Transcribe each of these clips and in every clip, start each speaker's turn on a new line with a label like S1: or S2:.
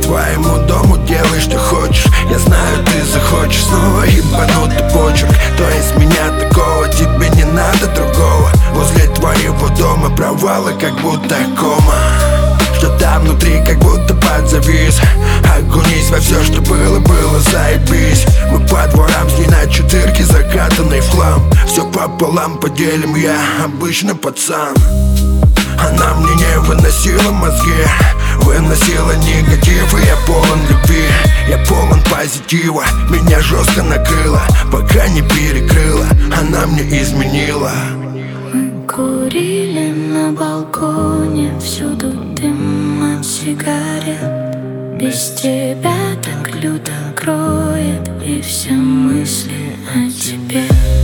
S1: твоему дому, делай, что хочешь. Я знаю, ты захочешь снова ебанутый почерк. То есть меня такого, тебе не надо другого. Возле твоего дома провалы, как будто кома. Что там внутри, как будто подзавис. Окунись во все, что было, заебись. Мы по дворам с ней на четырке, закатанный в хлам. Все пополам поделим, я обычно пацан. Она мне не выносила мозги, выносила негатив, и я полон любви. Я полон позитива, меня жестко накрыло, пока не перекрыла, она мне изменила.
S2: Мы курили на балконе, всюду дым от сигарет. Без тебя так люто кроет, и все мысли о тебе.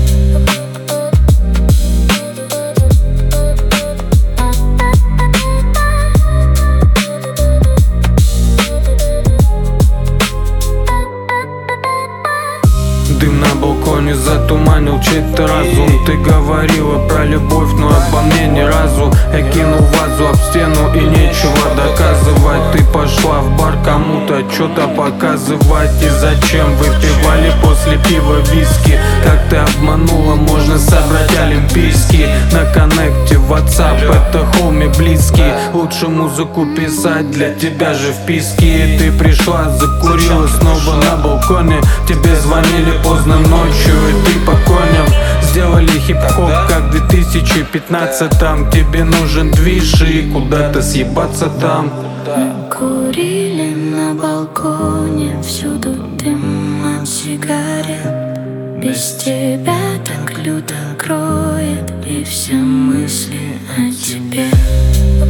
S3: Дым на балконе затуманил чей-то разум. Ты говорила про любовь, но обо мне ни разу. Я кинул вазу об стену и нечего доказывать. Ты пошла в бар кому-то что-то показывать. И зачем выпивали после пива виски? Как ты обманула, можно собрать олимпийский. На коннекте WhatsApp, это хоми близкий. Лучше музыку писать, для тебя же вписки. Ты пришла, закурила снова на балконе. Тебе звонили поздно ночью, и ты по коням. Сделали хип-хоп, как в 2015-м. Тебе нужен движ и куда-то съебаться там.
S2: Мы курили на балконе, всюду дым от сигарет. Без тебя так люто кроет, и все мысли о тебе.